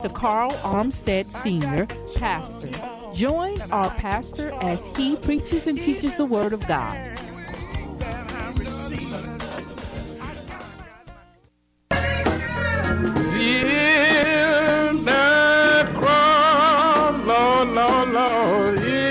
Dr. Carl Armstead Sr., pastor. Join our pastor as he preaches and teaches the Word of God. Hear that cry, Lord, Lord, Lord, hear.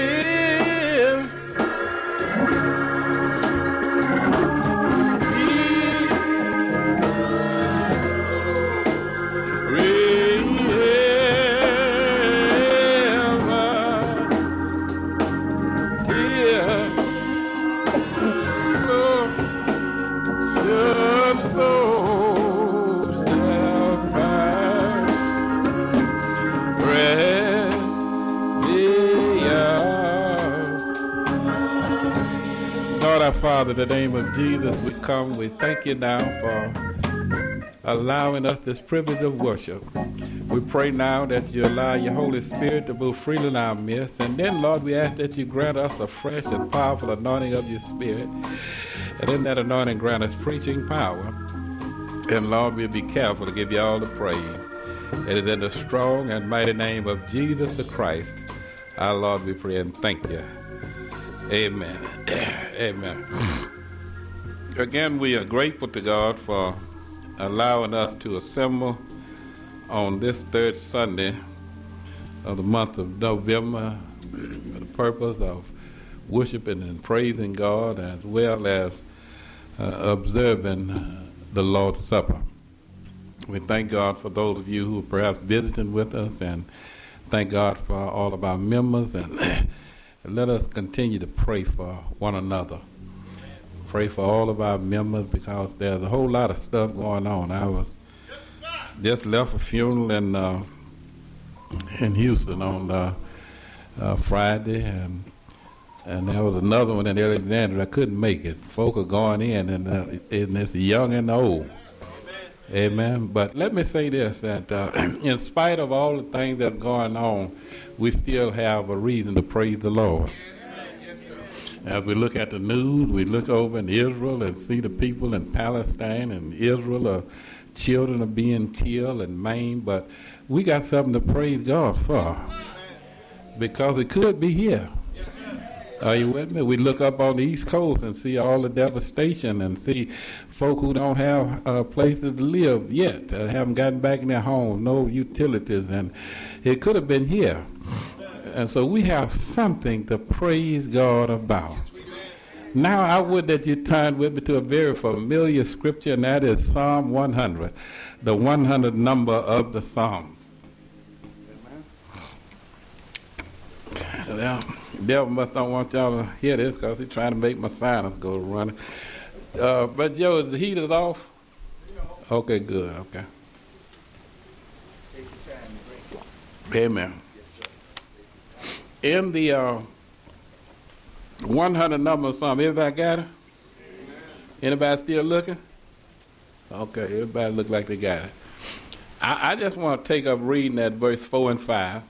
Father, in the name of Jesus, we come. We thank you now for allowing us this privilege of worship. We pray now that you allow your Holy Spirit to move freely in our midst. And then, Lord, we ask that you grant us a fresh and powerful anointing of your Spirit. And in that anointing, grant us preaching power. And, Lord, we'll be careful to give you all the praise. It is in the strong and mighty name of Jesus the Christ, our Lord, we pray and thank you. Amen. Amen. Again, we are grateful to God for allowing us to assemble on this third Sunday of the month of November for the purpose of worshiping and praising God, as well as observing the Lord's Supper. We thank God for those of you who are perhaps visiting with us, and thank God for all of our members, and let us continue to pray for one another. Pray for all of our members, because there's a whole lot of stuff going on. I was just left a funeral in Houston on Friday, and there was another one in Alexandria. I couldn't make it. Folk are going in, and it's young and old. Amen. But let me say this, that in spite of all the things that's going on, we still have a reason to praise the Lord. As we look at the news, we look over in Israel and see the people in Palestine and Israel, children are being killed and maimed, but we got something to praise God for, because it could be here. Are you with me? We look up on the East Coast and see all the devastation, and see folk who don't have places to live yet, haven't gotten back in their homes, no utilities, and it could have been here. And so we have something to praise God about. Now I would that you turn with me to a very familiar scripture, and that is Psalm 100, the 100 number of the Psalms. Well, the devil must not want y'all to hear this, because he's trying to make my sinus go running. But Joe, is the heaters off? Okay, good, okay. Amen. In the 100 number of Psalm, everybody got it? Anybody still looking? Okay, everybody look like they got it. I just want to take up reading at verse 4 and 5.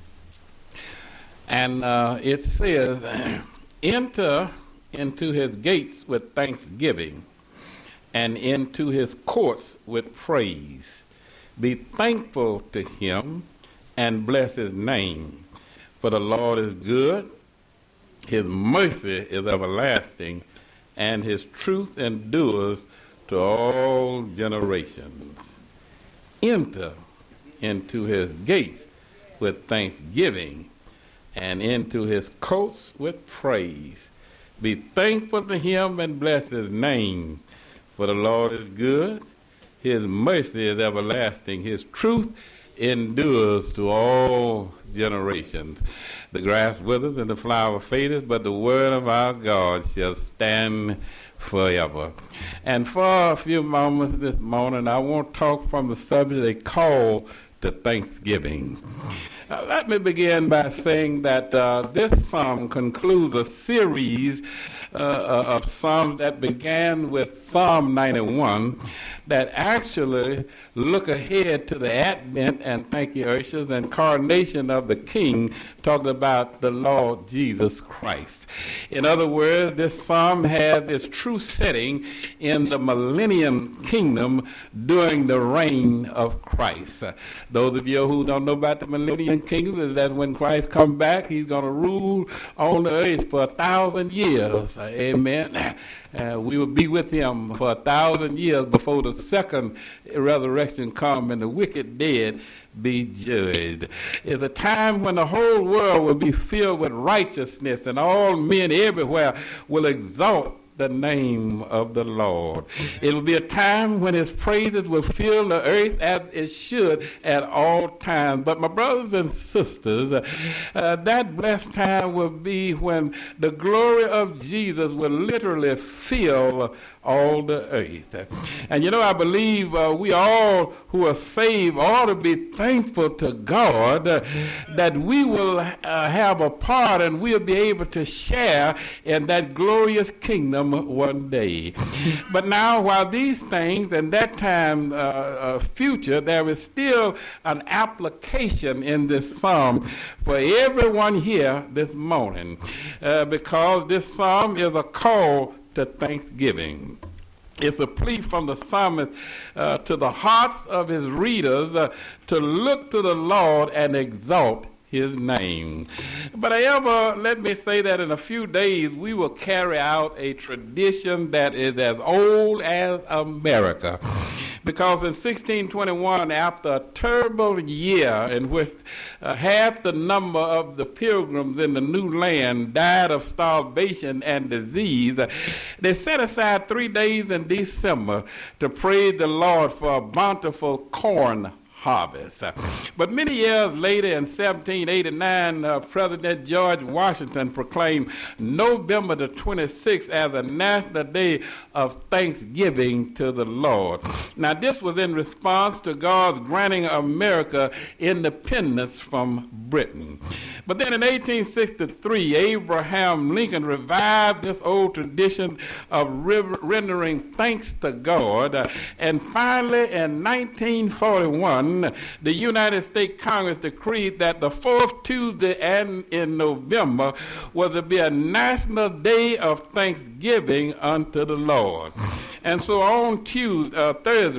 And it says, enter into his gates with thanksgiving, and into his courts with praise. Be thankful to him, and bless his name. For the Lord is good, his mercy is everlasting, and his truth endures to all generations. Enter into his gates with thanksgiving, and into his courts with praise. Be thankful to him and bless his name. For the Lord is good, his mercy is everlasting, his truth endures to all generations. The grass withers and the flower fadeth, but the word of our God shall stand forever. And for a few moments this morning, I want to talk from the subject they call to thanksgiving. Let me begin by saying that this psalm concludes a series of psalms that began with Psalm 91 that actually look ahead to the advent, and thank you, ushers, and coronation of the King, talking about the Lord Jesus Christ. In other words, this psalm has its true setting in the millennium kingdom during the reign of Christ. Those of you who don't know about the millennium kingdom, is that when Christ comes back, he's going to rule on the earth for 1,000 years. Amen. We will be with him for 1,000 years before the second resurrection comes and the wicked dead be judged. It's a time when the whole world will be filled with righteousness, and all men everywhere will exalt the name of the Lord. It will be a time when his praises will fill the earth as it should at all times. But my brothers and sisters, that blessed time will be when the glory of Jesus will literally fill all the earth. And you know, I believe we all who are saved ought to be thankful to God that we will have a part and we'll be able to share in that glorious kingdom one day. But now, while these things and that time future, there is still an application in this psalm for everyone here this morning, because this psalm is a call to thanksgiving. It's a plea from the psalmist to the hearts of his readers to look to the Lord and exalt his name. But however, let me say that in a few days we will carry out a tradition that is as old as America. Because in 1621, after a terrible year in which half the number of the pilgrims in the new land died of starvation and disease, they set aside 3 days in December to praise the Lord for a bountiful corn harvest. But many years later, in 1789, President George Washington proclaimed November the 26th as a national day of thanksgiving to the Lord. Now, this was in response to God's granting America independence from Britain. But then in 1863, Abraham Lincoln revived this old tradition of rendering thanks to God. And finally, in 1941, the United States Congress decreed that the fourth Tuesday in November was to be a national day of thanksgiving unto the Lord. And so on Thursday,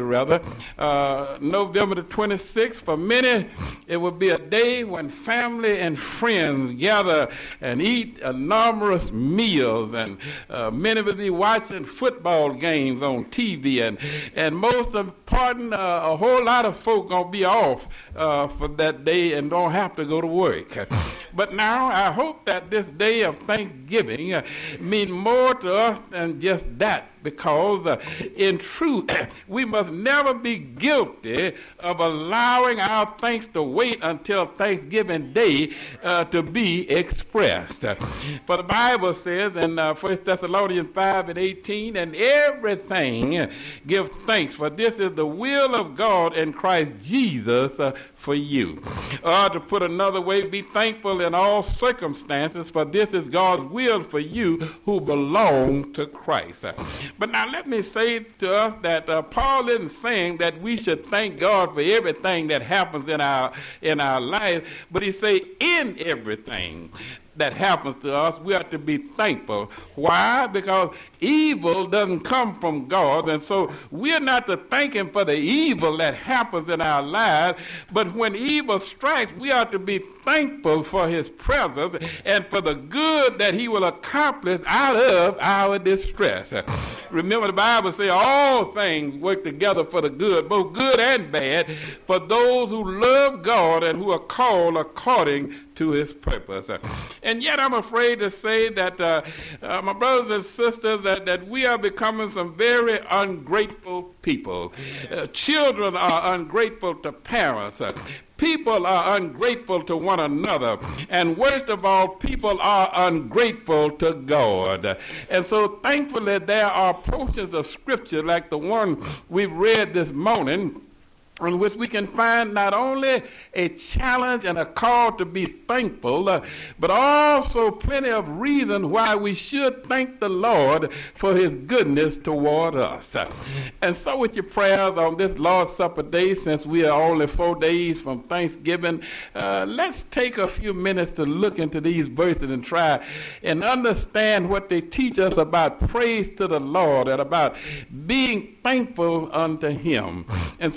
November the 26th, for many, it will be a day when family and friends gather and eat enormous meals, and many will be watching football games on TV, and most important, a whole lot of folk gonna be off for that day and don't have to go to work. But now I hope that this day of Thanksgiving means more to us than just that, because in truth, we must never be guilty of allowing our thanks to wait until Thanksgiving Day to be expressed. For the Bible says in 1 Thessalonians 5:18, and everything give thanks, for this is the will of God in Christ Jesus for you. Or to put another way, be thankful in all circumstances, for this is God's will for you who belong to Christ. But now let me say to us that Paul isn't saying that we should thank God for everything that happens in our life, but he say in everything that happens to us, we have to be thankful. Why? Because evil doesn't come from God, and so we're not to thank him for the evil that happens in our lives, but when evil strikes, we are to be thankful for his presence and for the good that he will accomplish out of our distress. Remember, the Bible says all things work together for the good, both good and bad, for those who love God and who are called according to his purpose. And yet I'm afraid to say that, my brothers and sisters, that we are becoming some very ungrateful people. Children are ungrateful to parents. People are ungrateful to one another. And worst of all, people are ungrateful to God. And so thankfully there are portions of Scripture like the one we read this morning, in which we can find not only a challenge and a call to be thankful, but also plenty of reason why we should thank the Lord for his goodness toward us. And so with your prayers on this Lord's Supper day, since we are only 4 days from Thanksgiving, let's take a few minutes to look into these verses and try and understand what they teach us about praise to the Lord and about being thankful unto him. And so as the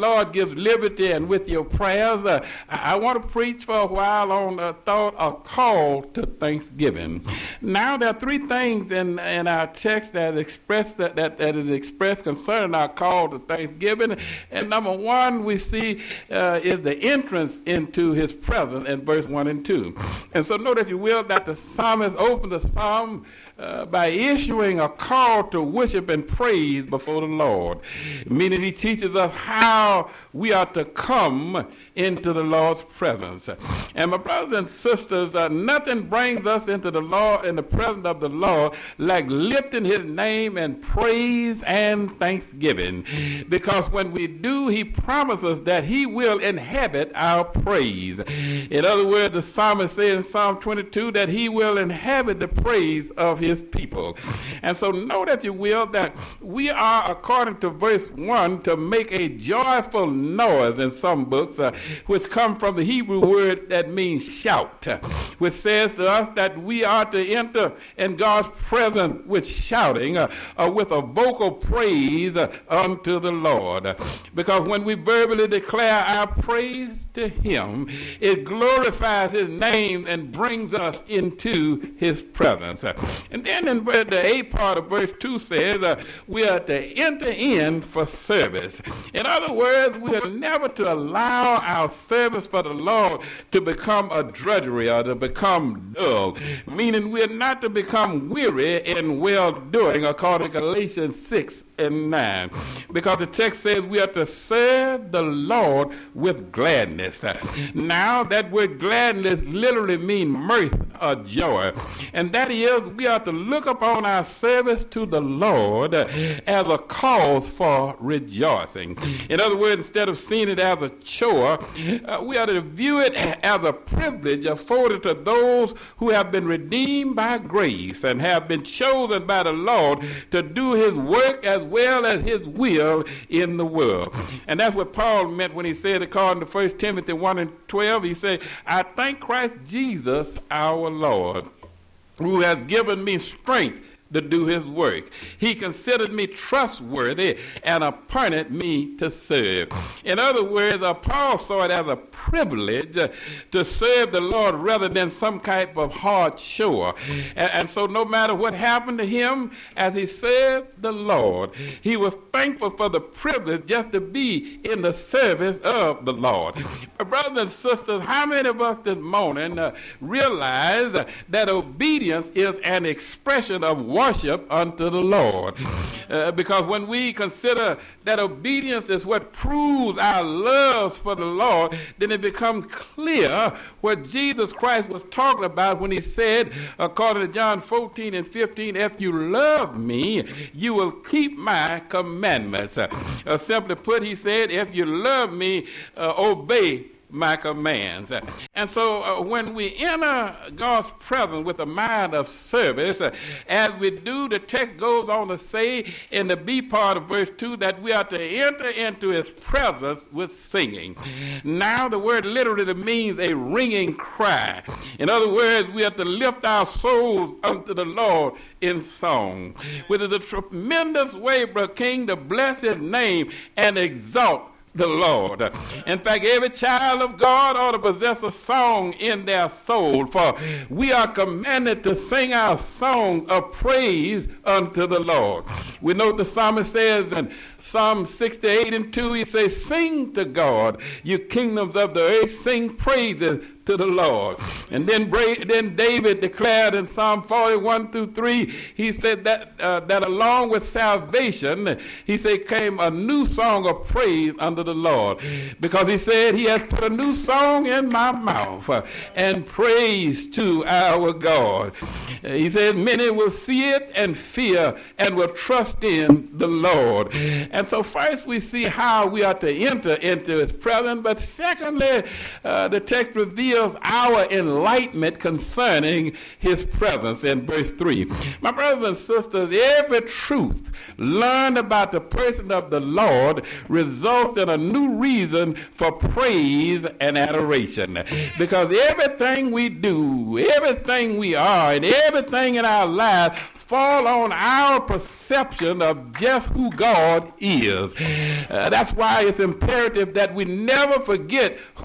Lord gives liberty and with your prayers, I want to preach for a while on a call to thanksgiving. Now, there are three things in our text that is expressed concerning our call to thanksgiving. And number one we see is the entrance into his presence in verse 1 and 2. And so note, if you will, that the psalmist opened the psalm by issuing a call to worship and praise before the Lord, meaning he teaches us how we are to come into the Lord's presence. And my brothers and sisters, nothing brings us into the Lord, in the presence of the Lord, like lifting his name and praise and thanksgiving. Because when we do, he promises that he will inhabit our praise. In other words, the psalmist says in Psalm 22 that he will inhabit the praise of his people. And so note, if you will, that we are, according to verse 1, to make a joyful noise in some books, which come from the Hebrew word that means shout, which says to us that we are to enter in God's presence with shouting, with a vocal praise unto the Lord. Because when we verbally declare our praise to him, it glorifies his name and brings us into his presence. And then in the 8th part of verse 2 says we are to enter in for service. In other words, we are never to allow our service for the Lord to become a drudgery or to become dull, meaning we are not to become weary in well-doing, according to Galatians 6 and 9, because the text says we are to serve the Lord with gladness. Now, that word gladness literally means mirth or joy, and that is, we are to look upon our service to the Lord as a cause for rejoicing. In other words, instead of seeing it as a chore, we are to view it as a privilege afforded to those who have been redeemed by grace and have been chosen by the Lord to do his work as well as his will in the world. And that's what Paul meant when he said, according to 1 Timothy 1 and 12, he said, I thank Christ Jesus our Lord, who has given me strength to do his work. He considered me trustworthy and appointed me to serve. In other words, Paul saw it as a privilege to serve the Lord rather than some type of hard chore. And so no matter what happened to him as he served the Lord, he was thankful for the privilege just to be in the service of the Lord. Brothers and sisters, how many of us this morning realize that obedience is an expression of worship unto the Lord? Because when we consider that obedience is what proves our love for the Lord, then it becomes clear what Jesus Christ was talking about when he said, according to John 14 and 15, if you love me, you will keep my commandments. Simply put, he said, if you love me, obey my commands. And so when we enter God's presence with a mind of service, as we do, the text goes on to say in the B part of verse 2 that we are to enter into his presence with singing. Now the word literally means a ringing cry. In other words, we have to lift our souls unto the Lord in song, which is a tremendous way, Brother King, to bless his name and exalt the Lord. In fact, every child of God ought to possess a song in their soul, for we are commanded to sing our song of praise unto the Lord. We know the psalmist says in Psalm 68 and 2, he says, sing to God, you kingdoms of the earth, sing praises to the Lord. And then David declared in Psalm 41 through 3, he said that along with salvation, he said, came a new song of praise unto the Lord. Because he said, he has put a new song in my mouth and praise to our God. He said, many will see it and fear and will trust in the Lord. And so first we see how we are to enter into his presence, but secondly, the text reveals our enlightenment concerning his presence in verse 3. My brothers and sisters, every truth learned about the person of the Lord results in a new reason for praise and adoration. Because everything we do, everything we are, and everything in our lives fall on our perception of just who God is. That's why it's imperative that we never forget